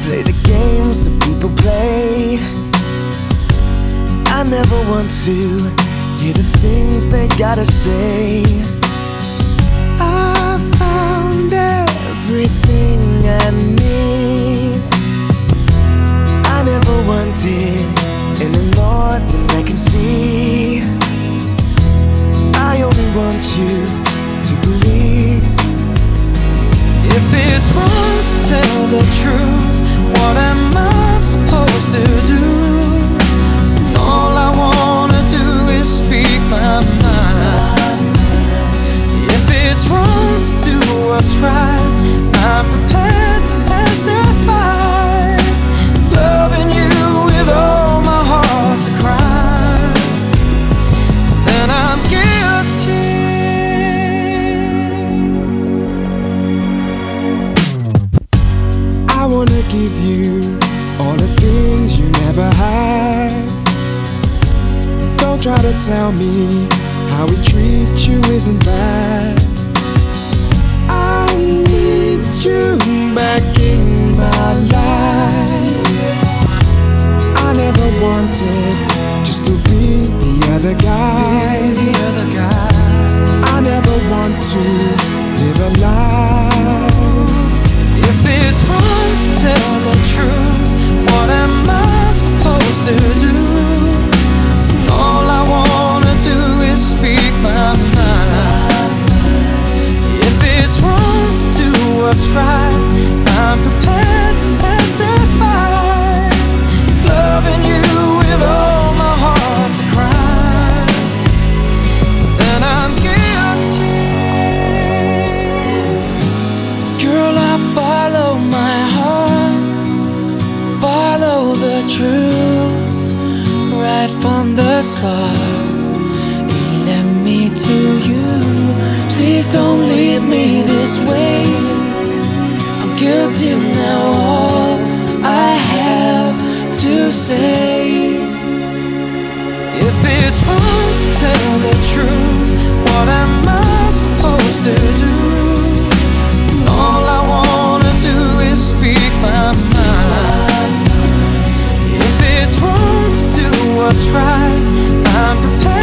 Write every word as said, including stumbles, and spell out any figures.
play the games that people play. I never want to hear the things they gotta say. I found everything I need. I never wanted any more than I can see. I only want you to believe. If it's wrong to tell the truth, what am I supposed to do? All I wanna do is speak my mind. If it's wrong to do what's right, I'm prepared to testify. Loving you with all my heart's a crime, then I'm guilty. I wanna give you all the things you never had. Don't try to tell me how we treat you isn't bad. I need you back in my life. I never wanted just to be the other guy. The other guy. I never want to live a lie. If it's wrong to tell the truth, what am I supposed to do? All I wanna do is speak my mind. If it's wrong to do what's right, I'm prepared to testify. Loving you with all my heart's a crime, then I'm guilty. Girl, I follow my heart, follow the truth, right from the start. It led me to you. Please don't leave me this way. I'm guilty now, all I have to say. If it's wrong to tell the truth, what am I supposed to do? All I wanna do is speak my mind. If it's wrong to do what's right, I'm prepared